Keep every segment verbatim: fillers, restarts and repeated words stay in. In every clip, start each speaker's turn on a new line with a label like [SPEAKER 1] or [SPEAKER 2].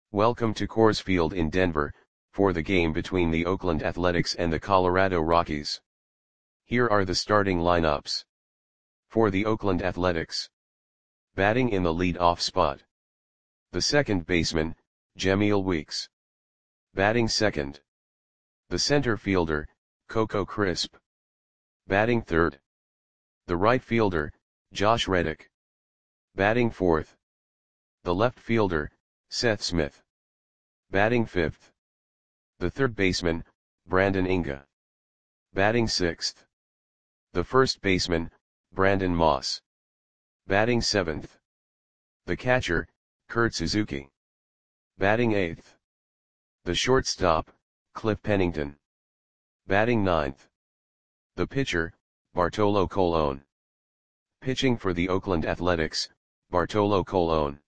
[SPEAKER 1] Welcome to Coors Field in Denver, for the game between the Oakland Athletics and the Colorado Rockies. Here are the starting lineups. For the Oakland Athletics. Batting in the lead-off spot. The second baseman, Jemile Weeks. Batting second. The center fielder, Coco Crisp. Batting third. The right fielder, Josh Reddick. Batting fourth. The left fielder, Seth Smith. Batting fifth. The third baseman, Brandon Inge. Batting sixth. The first baseman, Brandon Moss. Batting seventh. The catcher, Kurt Suzuki. Batting eighth. The shortstop, Cliff Pennington. Batting ninth. The pitcher, Bartolo Colon. Pitching for the Oakland Athletics, Bartolo Colon.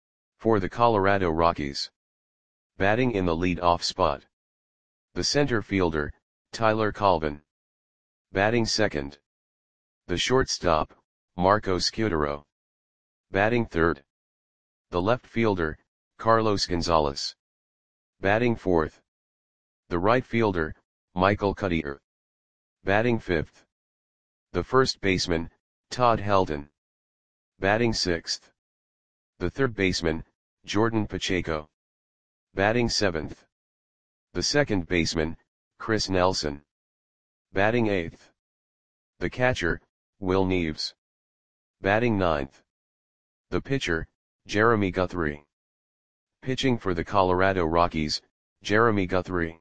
[SPEAKER 1] For the Colorado Rockies. Batting in the lead-off spot. The center fielder, Tyler Colvin. Batting second. The shortstop, Marco Scutaro. Batting third. The left fielder, Carlos Gonzalez. Batting fourth. The right fielder, Michael Cuddyer. Batting fifth. The first baseman, Todd Helton. Batting sixth. The third baseman, Jordan Pacheco. Batting seventh. The second baseman, Chris Nelson. Batting eighth. The catcher, Will Neves. Batting ninth. The pitcher, Jeremy Guthrie. Pitching for the Colorado Rockies, Jeremy Guthrie.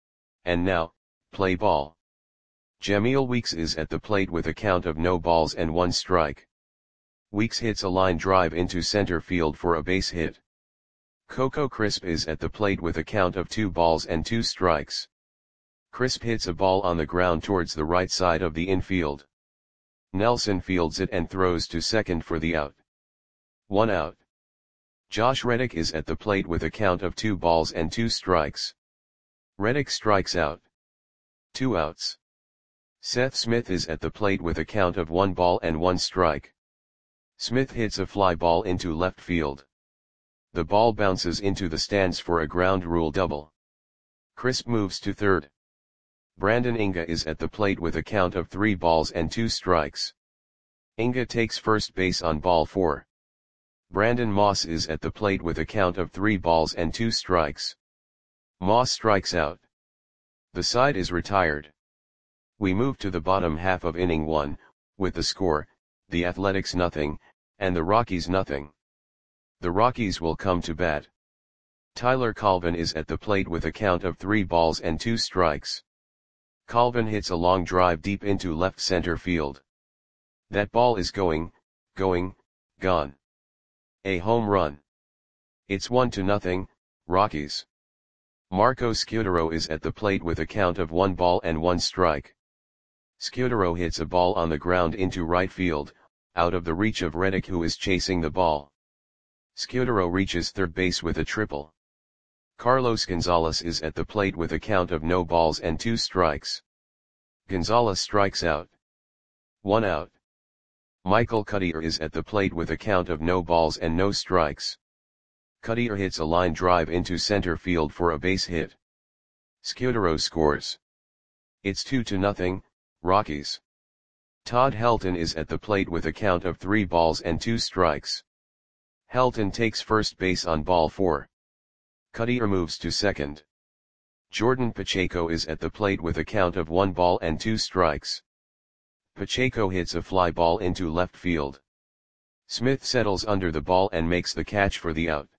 [SPEAKER 1] And now, play ball. Jemile Weeks is at the plate with a count of no balls and one strike. Weeks hits a line drive into center field for a base hit. Coco Crisp is at the plate with a count of two balls and two strikes. Crisp hits a ball on the ground towards the right side of the infield. Nelson fields it and throws to second for the out. One out. Josh Reddick is at the plate with a count of two balls and two strikes. Reddick strikes out. Two outs. Seth Smith is at the plate with a count of one ball and one strike. Smith hits a fly ball into left field. The ball bounces into the stands for a ground rule double. Crisp moves to third. Brandon Inge is at the plate with a count of three balls and two strikes. Inge takes first base on ball four. Brandon Moss is at the plate with a count of three balls and two strikes. Moss strikes out. The side is retired. We move to the bottom half of inning one, with the score, the Athletics nothing, and the Rockies nothing. The Rockies will come to bat. Tyler Colvin is at the plate with a count of three balls and two strikes. Colvin hits a long drive deep into left center field. That ball is going, going, gone. A home run. It's one to nothing, Rockies. Marco Scutaro is at the plate with a count of one ball and one strike. Scutaro hits a ball on the ground into right field, out of the reach of Reddick, who is chasing the ball. Scutaro reaches third base with a triple. Carlos Gonzalez is at the plate with a count of no balls and two strikes. Gonzalez strikes out. One out. Michael Cuddyer is at the plate with a count of no balls and no strikes. Cuddyer hits a line drive into center field for a base hit. Scutaro scores. It's two to nothing, Rockies. Todd Helton is at the plate with a count of three balls and two strikes. Helton takes first base on ball four. Cuddyer moves to second. Jordan Pacheco is at the plate with a count of one ball and two strikes. Pacheco hits a fly ball into left field. Smith settles under the ball and makes the catch for the out.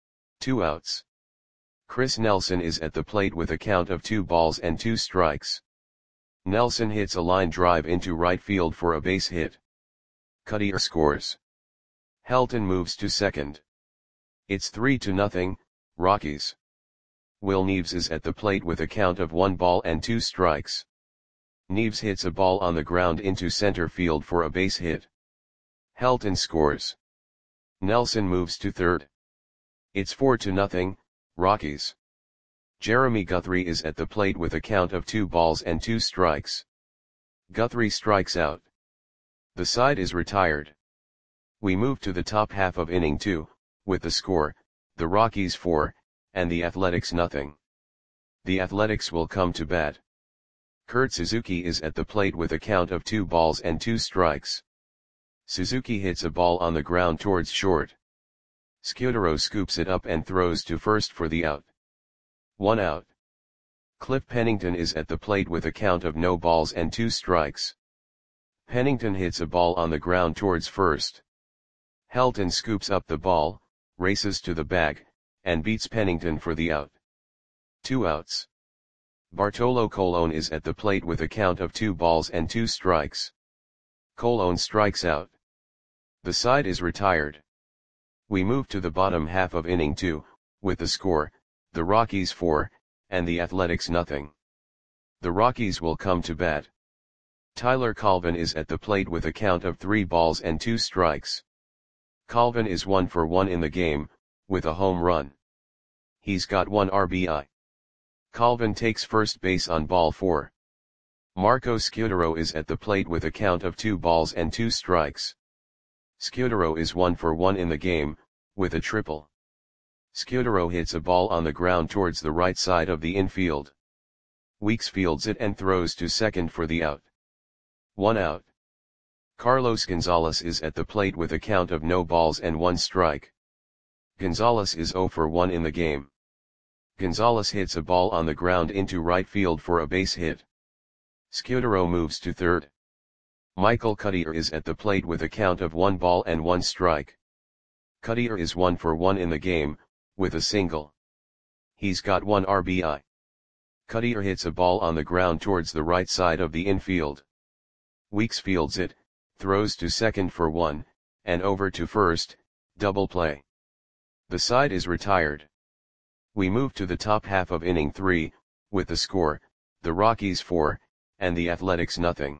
[SPEAKER 1] Two outs. Chris Nelson is at the plate with a count of two balls and two strikes. Nelson hits a line drive into right field for a base hit. Cuddyer scores. Helton moves to second. It's three to nothing, Rockies. Will Neves is at the plate with a count of one ball and two strikes. Neves hits a ball on the ground into center field for a base hit. Helton scores. Nelson moves to third. It's four to nothing, Rockies. Jeremy Guthrie is at the plate with a count of two balls and two strikes. Guthrie strikes out. The side is retired. We move to the top half of inning two, with the score, the Rockies four, and the Athletics nothing. The Athletics will come to bat. Kurt Suzuki is at the plate with a count of two balls and two strikes. Suzuki hits a ball on the ground towards short. Scudero scoops it up and throws to first for the out. One out. Cliff Pennington is at the plate with a count of no balls and two strikes. Pennington hits a ball on the ground towards first. Helton scoops up the ball, races to the bag, and beats Pennington for the out. Two outs. Bartolo Colon is at the plate with a count of two balls and two strikes. Colon strikes out. The side is retired. We move to the bottom half of inning two, with the score, the Rockies four, and the Athletics nothing. The Rockies will come to bat. Tyler Colvin is at the plate with a count of three balls and two strikes. Colvin is one for one in the game, with a home run. He's got one R B I. Colvin takes first base on ball four. Marco Scudero is at the plate with a count of two balls and two strikes. Scudero is one for one in the game, with a triple. Scudero hits a ball on the ground towards the right side of the infield. Weeks fields it and throws to second for the out. One out. Carlos Gonzalez is at the plate with a count of no balls and one strike. Gonzalez is zero for one in the game. Gonzalez hits a ball on the ground into right field for a base hit. Scudero moves to third. Michael Cuddyer is at the plate with a count of one ball and one strike. Cuddyer is one for one in the game, with a single. He's got one R B I. Cuddyer hits a ball on the ground towards the right side of the infield. Weeks fields it, throws to second for one, and over to first, double play. The side is retired. We move to the top half of inning three, with the score, the Rockies four, and the Athletics nothing.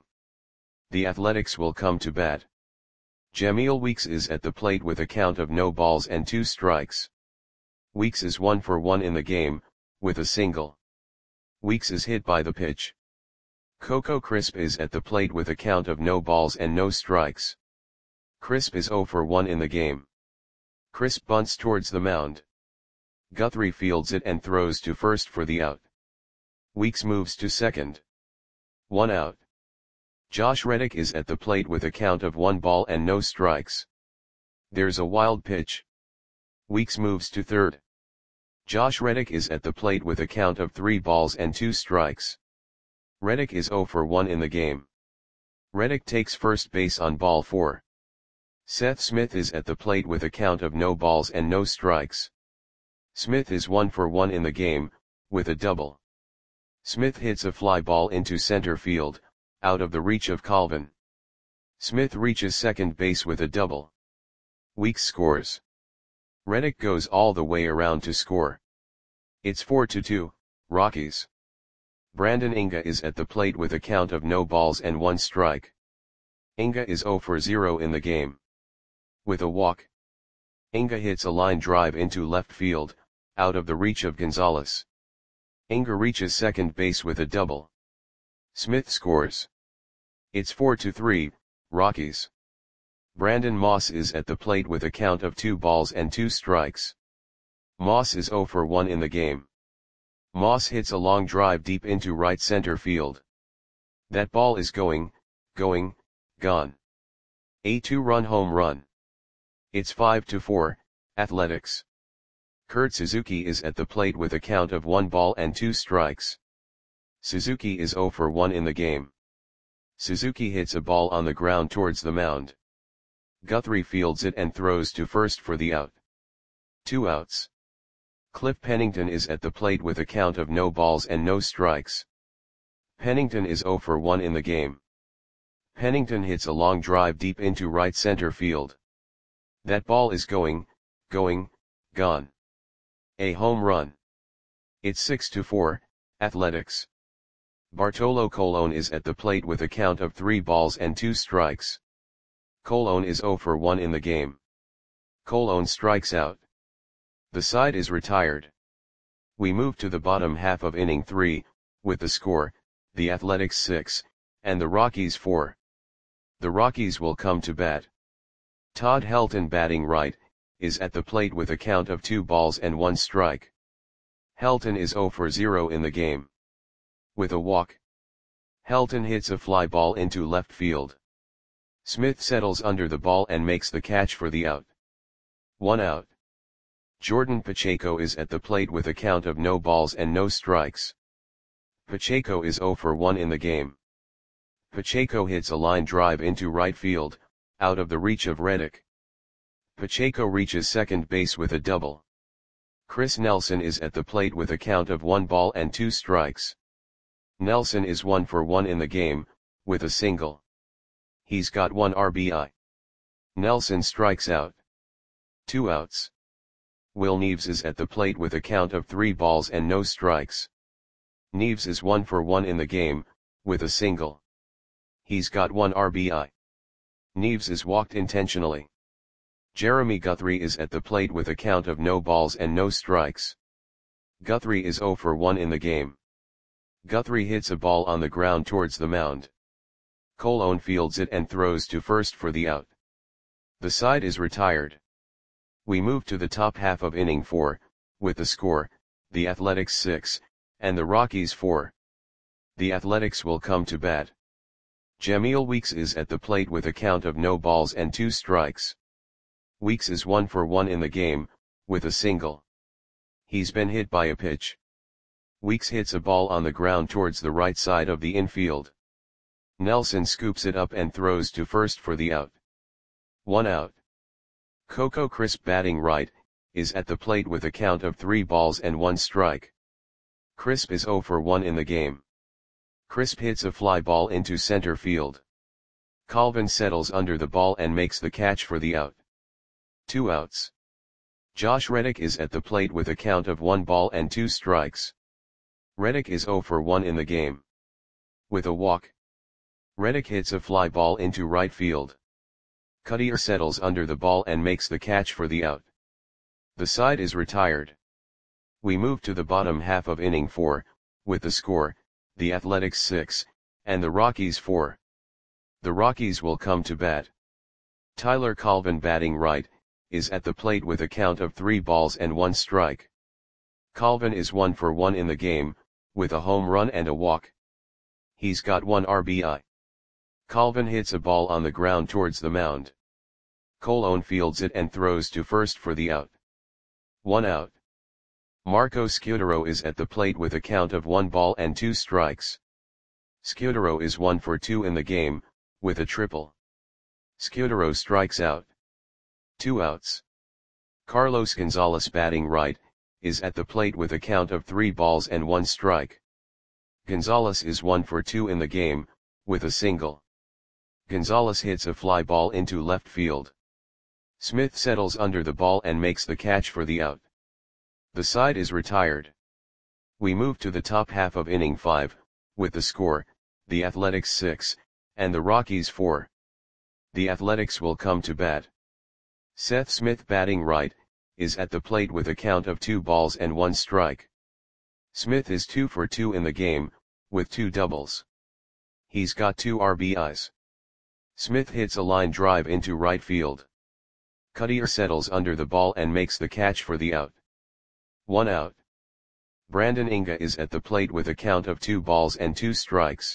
[SPEAKER 1] The Athletics will come to bat. Jamil Weeks is at the plate with a count of no balls and two strikes. Weeks is one for one in the game, with a single. Weeks is hit by the pitch. Coco Crisp is at the plate with a count of no balls and no strikes. Crisp is zero for one in the game. Crisp bunts towards the mound. Guthrie fields it and throws to first for the out. Weeks moves to second. One out. Josh Reddick is at the plate with a count of one ball and no strikes. There's a wild pitch. Weeks moves to third. Josh Reddick is at the plate with a count of three balls and two strikes. Reddick is zero for one in the game. Reddick takes first base on ball four. Seth Smith is at the plate with a count of no balls and no strikes. Smith is one for one in the game, with a double. Smith hits a fly ball into center field, out of the reach of Colvin. Smith reaches second base with a double. Weeks scores. Reddick goes all the way around to score. It's four to two, Rockies. Brandon Inga is at the plate with a count of no balls and one strike. Inga is zero for zero in the game. With a walk. Inga hits a line drive into left field, out of the reach of Gonzalez. Inga reaches second base with a double. Smith scores. It's four to three, Rockies. Brandon Moss is at the plate with a count of two balls and two strikes. Moss is zero for one in the game. Moss hits a long drive deep into right center field. That ball is going, going, gone. A two-run home run. It's five to four, Athletics. Kurt Suzuki is at the plate with a count of one ball and two strikes. Suzuki is zero for one in the game. Suzuki hits a ball on the ground towards the mound. Guthrie fields it and throws to first for the out. Two outs. Cliff Pennington is at the plate with a count of no balls and no strikes. Pennington is zero for one in the game. Pennington hits a long drive deep into right center field. That ball is going, going, gone. A home run. It's six to four, Athletics. Bartolo Colon is at the plate with a count of three balls and two strikes. Colon is zero for one in the game. Colon strikes out. The side is retired. We move to the bottom half of inning three, with the score, the Athletics six, and the Rockies four. The Rockies will come to bat. Todd Helton batting right, is at the plate with a count of two balls and one strike. Helton is zero for zero in the game. With a walk, Helton hits a fly ball into left field. Smith settles under the ball and makes the catch for the out. One out. Jordan Pacheco is at the plate with a count of no balls and no strikes. Pacheco is zero for one in the game. Pacheco hits a line drive into right field, out of the reach of Reddick. Pacheco reaches second base with a double. Chris Nelson is at the plate with a count of one ball and two strikes. Nelson is one for one in the game, with a single. He's got one R B I. Nelson strikes out. Two outs. Will Neves is at the plate with a count of three balls and no strikes. Neves is one for one in the game, with a single. He's got one R B I. Neves is walked intentionally. Jeremy Guthrie is at the plate with a count of no balls and no strikes. Guthrie is zero for one in the game. Guthrie hits a ball on the ground towards the mound. Colon fields it and throws to first for the out. The side is retired. We move to the top half of inning four, with the score, the Athletics six, and the Rockies four. The Athletics will come to bat. Jameel Weeks is at the plate with a count of no balls and two strikes. Weeks is one for one in the game, with a single. He's been hit by a pitch. Weeks hits a ball on the ground towards the right side of the infield. Nelson scoops it up and throws to first for the out. One out. Coco Crisp, batting right, is at the plate with a count of three balls and one strike. Crisp is zero for one in the game. Crisp hits a fly ball into center field. Colvin settles under the ball and makes the catch for the out. Two outs. Josh Reddick is at the plate with a count of one ball and two strikes. Reddick is zero for one in the game. With a walk, Reddick hits a fly ball into right field. Cuttier settles under the ball and makes the catch for the out. The side is retired. We move to the bottom half of inning four, with the score, the Athletics six, and the Rockies four. The Rockies will come to bat. Tyler Colvin, batting right, is at the plate with a count of three balls and one strike. Colvin is one for one in the game, with a home run and a walk. He's got one R B I. Colvin hits a ball on the ground towards the mound. Colon fields it and throws to first for the out. One out. Marco Scudero is at the plate with a count of one ball and two strikes. Scudero is one for two in the game, with a triple. Scudero strikes out. Two outs. Carlos Gonzalez, batting right, is at the plate with a count of three balls and one strike. Gonzalez is one for two in the game, with a single. Gonzalez hits a fly ball into left field. Smith settles under the ball and makes the catch for the out. The side is retired. We move to the top half of inning five, with the score, the Athletics six, and the Rockies four. The Athletics will come to bat. Seth Smith, batting right, is at the plate with a count of two balls and one strike. Smith is two for two in the game, with two doubles. He's got two R B Is. Smith hits a line drive into right field. Cuttier settles under the ball and makes the catch for the out. One out. Brandon Inga is at the plate with a count of two balls and two strikes.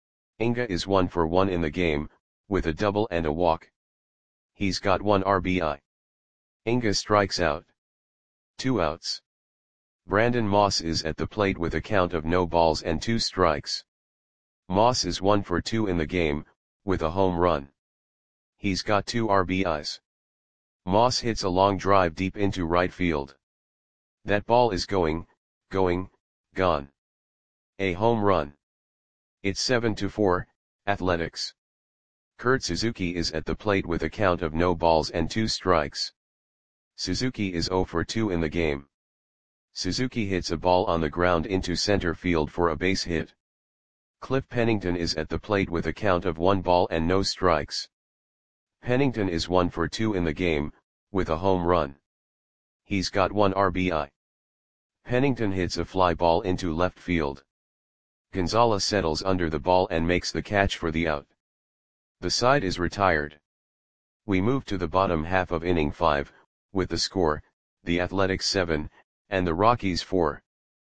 [SPEAKER 1] Inga is one for one in the game, with a double and a walk. He's got one R B I. Inga strikes out. Two outs. Brandon Moss is at the plate with a count of no balls and two strikes. Moss is one for two in the game, with a home run. He's got two R B Is. Moss hits a long drive deep into right field. That ball is going, going, gone. A home run. It's seven to four, Athletics. Kurt Suzuki is at the plate with a count of no balls and two strikes. Suzuki is zero for two in the game. Suzuki hits a ball on the ground into center field for a base hit. Cliff Pennington is at the plate with a count of one ball and no strikes. Pennington is one for two in the game, with a home run. He's got one R B I. Pennington hits a fly ball into left field. Gonzalez settles under the ball and makes the catch for the out. The side is retired. We move to the bottom half of inning five, with the score, the Athletics seven, and the Rockies four.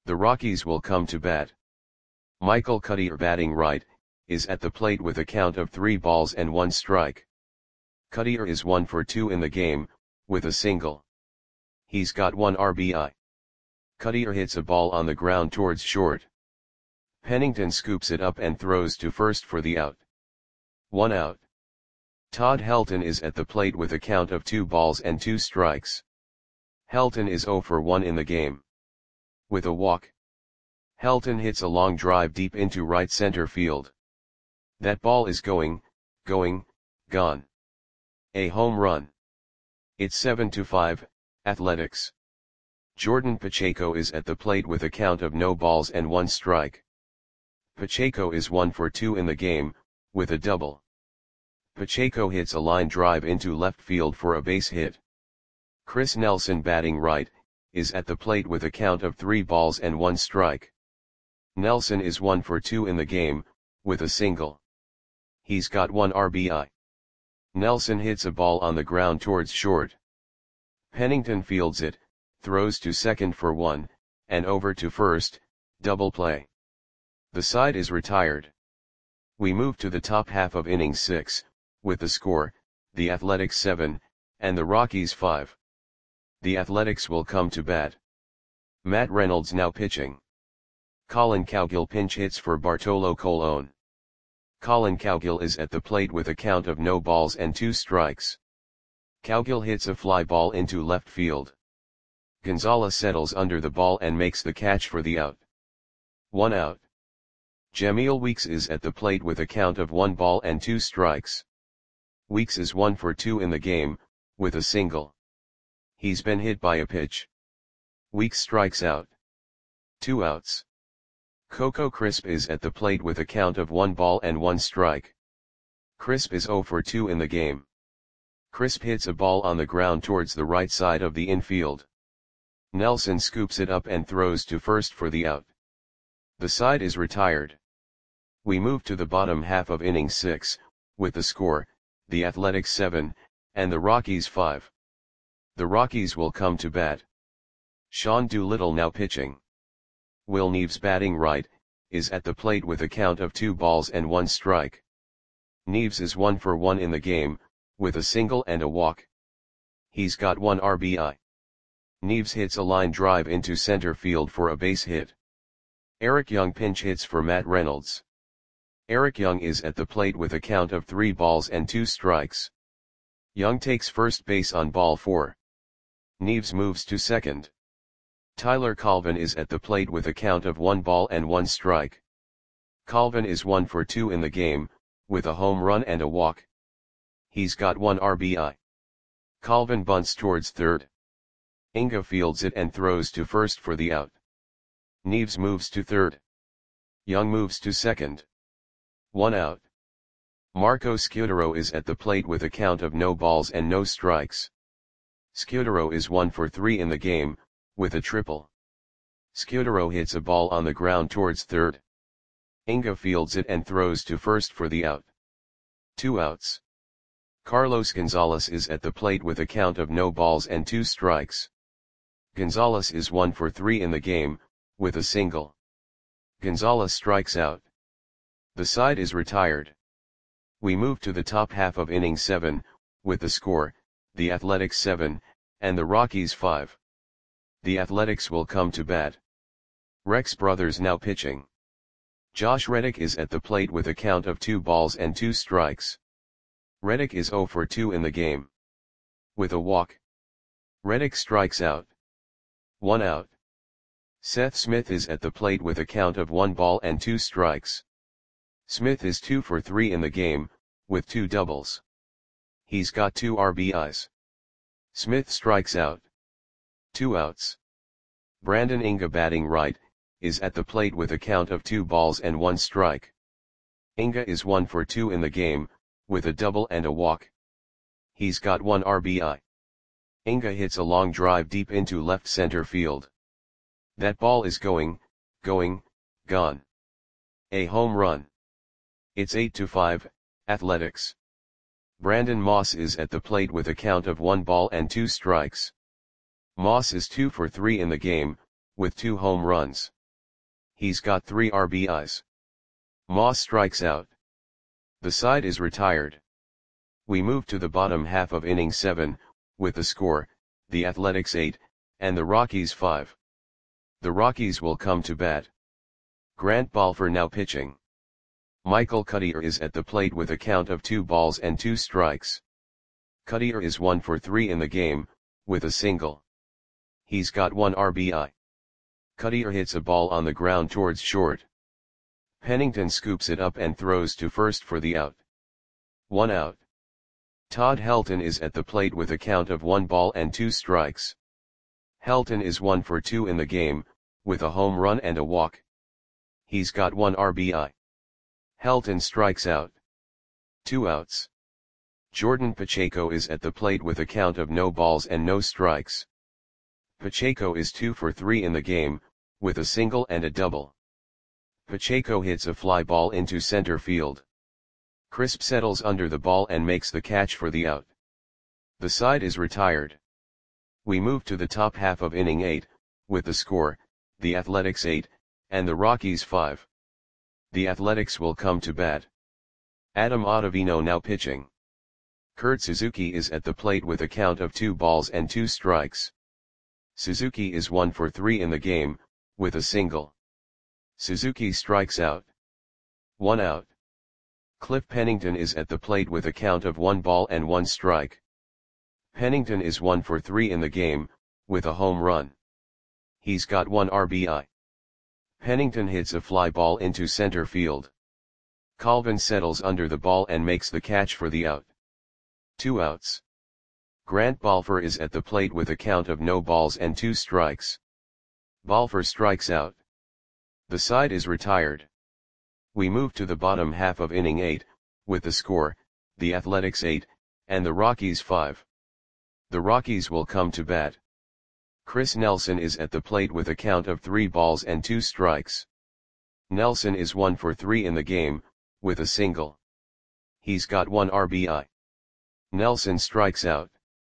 [SPEAKER 1] The Rockies will come to bat. Michael Cuddyer batting right, is at the plate with a count of three balls and one strike. Cuddyer is one for two in the game, with a single. He's got one R B I. Cuddyer hits a ball on the ground towards short. Pennington scoops it up and throws to first for the out. One out. Todd Helton is at the plate with a count of two balls and two strikes. Helton is zero for one in the game. With a walk. Helton hits a long drive deep into right center field. That ball is going, going, gone. A home run. It's seven to five, Athletics. Jordan Pacheco is at the plate with a count of no balls and one strike. Pacheco is one for two in the game, with a double. Pacheco hits a line drive into left field for a base hit. Chris Nelson batting right, is at the plate with a count of three balls and one strike. Nelson is one for two in the game, with a single. He's got one R B I. Nelson hits a ball on the ground towards short. Pennington fields it, throws to second for one, and over to first, double play. The side is retired. We move to the top half of inning six, with the score, the Athletics seven, and the Rockies five. The Athletics will come to bat. Matt Reynolds now pitching. Colin Cowgill pinch hits for Bartolo Colon. Colin Cowgill is at the plate with a count of no balls and two strikes. Cowgill hits a fly ball into left field. Gonzalez settles under the ball and makes the catch for the out. One out. Jamil Weeks is at the plate with a count of one ball and two strikes. Weeks is one for two in the game, with a single. He's been hit by a pitch. Weeks strikes out. Two outs. Coco Crisp is at the plate with a count of one ball and one strike. Crisp is zero for two in the game. Crisp hits a ball on the ground towards the right side of the infield. Nelson scoops it up and throws to first for the out. The side is retired. We move to the bottom half of inning six, with the score, the Athletics seven, and the Rockies five. The Rockies will come to bat. Sean Doolittle now pitching. Will Neves batting right, is at the plate with a count of two balls and one strike. Neves is one for one in the game, with a single and a walk. He's got one R B I. Neves hits a line drive into center field for a base hit. Eric Young pinch hits for Matt Reynolds. Eric Young is at the plate with a count of three balls and two strikes. Young takes first base on ball four. Neves moves to second. Tyler Colvin is at the plate with a count of one ball and one strike. Colvin is one for two in the game, with a home run and a walk. He's got one R B I. Colvin bunts towards third. Inga fields it and throws to first for the out. Neves moves to third. Young moves to second. One out. Marco Scudero is at the plate with a count of no balls and no strikes. Scudero is one for three in the game, with a triple. Scudero hits a ball on the ground towards third. Inga fields it and throws to first for the out. Two outs. Carlos Gonzalez is at the plate with a count of no balls and two strikes. Gonzalez is one for three in the game, with a single. Gonzalez strikes out. The side is retired. We move to the top half of inning seven, with the score, the Athletics seven, and the Rockies five. The Athletics will come to bat. Rex Brothers now pitching. Josh Reddick is at the plate with a count of two balls and two strikes. Reddick is zero for two in the game. With a walk. Reddick strikes out. One out. Seth Smith is at the plate with a count of one ball and two strikes. Smith is two for three in the game, with two doubles. He's got two R B Is. Smith strikes out. Two outs. Brandon Inga batting right, is at the plate with a count of two balls and one strike. Inga is one for two in the game, with a double and a walk. He's got one R B I. Inga hits a long drive deep into left center field. That ball is going, going, gone. A home run. It's eight to five, Athletics. Brandon Moss is at the plate with a count of one ball and two strikes. Moss is two for three in the game, with two home runs. He's got three R B Is. Moss strikes out. The side is retired. We move to the bottom half of inning seven, with the score, the Athletics eight, and the Rockies five. The Rockies will come to bat. Grant Balfour now pitching. Michael Cuddyer is at the plate with a count of two balls and two strikes. Cuddyer is one for three in the game, with a single. He's got one R B I. Cuddyer hits a ball on the ground towards short. Pennington scoops it up and throws to first for the out. One out. Todd Helton is at the plate with a count of one ball and two strikes. Helton is one for two in the game, with a home run and a walk. He's got one R B I. Helton strikes out. Two outs. Jordan Pacheco is at the plate with a count of no balls and no strikes. Pacheco is two for three in the game, with a single and a double. Pacheco hits a fly ball into center field. Crisp settles under the ball and makes the catch for the out. The side is retired. We move to the top half of inning eight, with the score, the Athletics eight, and the Rockies five. The Athletics will come to bat. Adam Ottavino now pitching. Kurt Suzuki is at the plate with a count of two balls and two strikes. Suzuki is one for three in the game, with a single. Suzuki strikes out. One out. Cliff Pennington is at the plate with a count of one ball and one strike. Pennington is one for three in the game, with a home run. He's got one R B I. Pennington hits a fly ball into center field. Colvin settles under the ball and makes the catch for the out. Two outs. Grant Balfour is at the plate with a count of no balls and two strikes. Balfour strikes out. The side is retired. We move to the bottom half of inning eight, with the score, the Athletics eight, and the Rockies five. The Rockies will come to bat. Chris Nelson is at the plate with a count of three balls and two strikes. Nelson is one for three in the game, with a single. He's got one R B I. Nelson strikes out.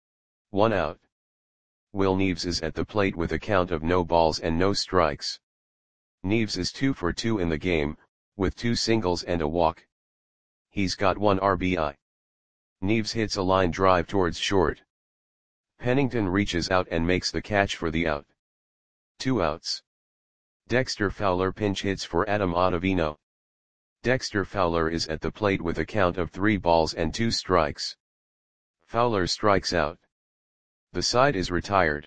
[SPEAKER 1] One out. Will Neves is at the plate with a count of no balls and no strikes. Neves is two for two in the game, with two singles and a walk. He's got one R B I. Neves hits a line drive towards short. Pennington reaches out and makes the catch for the out. Two outs. Dexter Fowler pinch hits for Adam Ottavino. Dexter Fowler is at the plate with a count of three balls and two strikes. Fowler strikes out. The side is retired.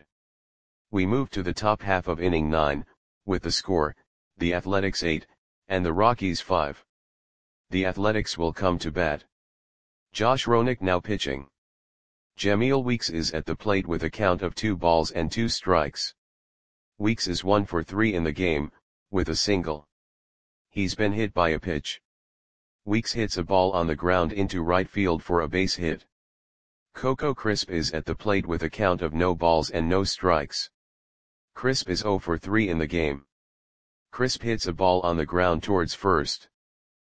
[SPEAKER 1] We move to the top half of inning nine, with the score, the Athletics eight, and the Rockies five. The Athletics will come to bat. Josh Roenick now pitching. Jameel Weeks is at the plate with a count of two balls and two strikes. Weeks is one for three in the game, with a single. He's been hit by a pitch. Weeks hits a ball on the ground into right field for a base hit. Coco Crisp is at the plate with a count of no balls and no strikes. Crisp is zero for three in the game. Crisp hits a ball on the ground towards first.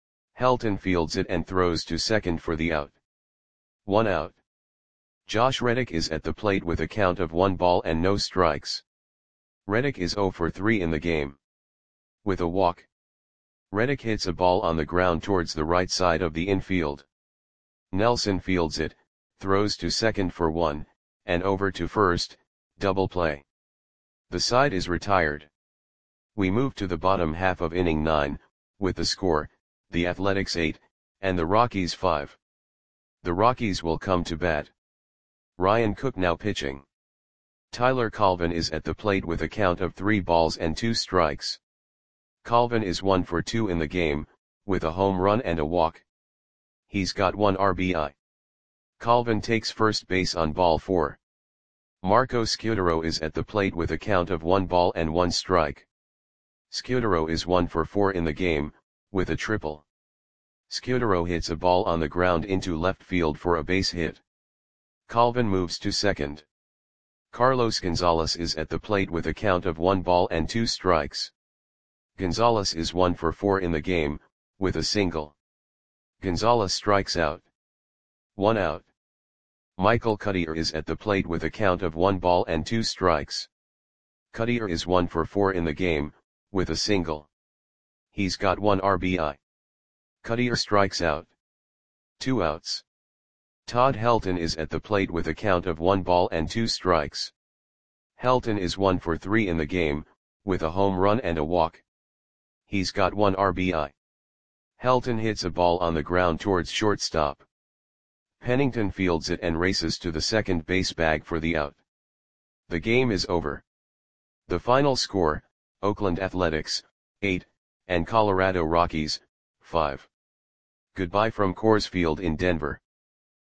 [SPEAKER 1] Helton fields it and throws to second for the out. One out. Josh Reddick is at the plate with a count of one ball and no strikes. Reddick is zero for three in the game. With a walk. Reddick hits a ball on the ground towards the right side of the infield. Nelson fields it, throws to second for one, and over to first, double play. The side is retired. We move to the bottom half of inning nine, with the score, the Athletics eight, and the Rockies five. The Rockies will come to bat. Ryan Cook now pitching. Tyler Colvin is at the plate with a count of three balls and two strikes. Colvin is one for two in the game, with a home run and a walk. He's got one R B I. Colvin takes first base on ball four. Marco Scudero is at the plate with a count of one ball and one strike. Scudero is one for four in the game, with a triple. Scudero hits a ball on the ground into left field for a base hit. Colvin moves to second. Carlos Gonzalez is at the plate with a count of one ball and two strikes. Gonzalez is one for four in the game, with a single. Gonzalez strikes out. One out. Michael Cuddyer is at the plate with a count of one ball and two strikes. Cuddyer is one for four in the game, with a single. He's got one R B I. Cuttier strikes out. Two outs. Todd Helton is at the plate with a count of one ball and two strikes. Helton is one for three in the game, with a home run and a walk. He's got one R B I. Helton hits a ball on the ground towards shortstop. Pennington fields it and races to the second base bag for the out. The game is over. The final score, Oakland Athletics, eight, and Colorado Rockies, five. Goodbye from Coors Field in Denver.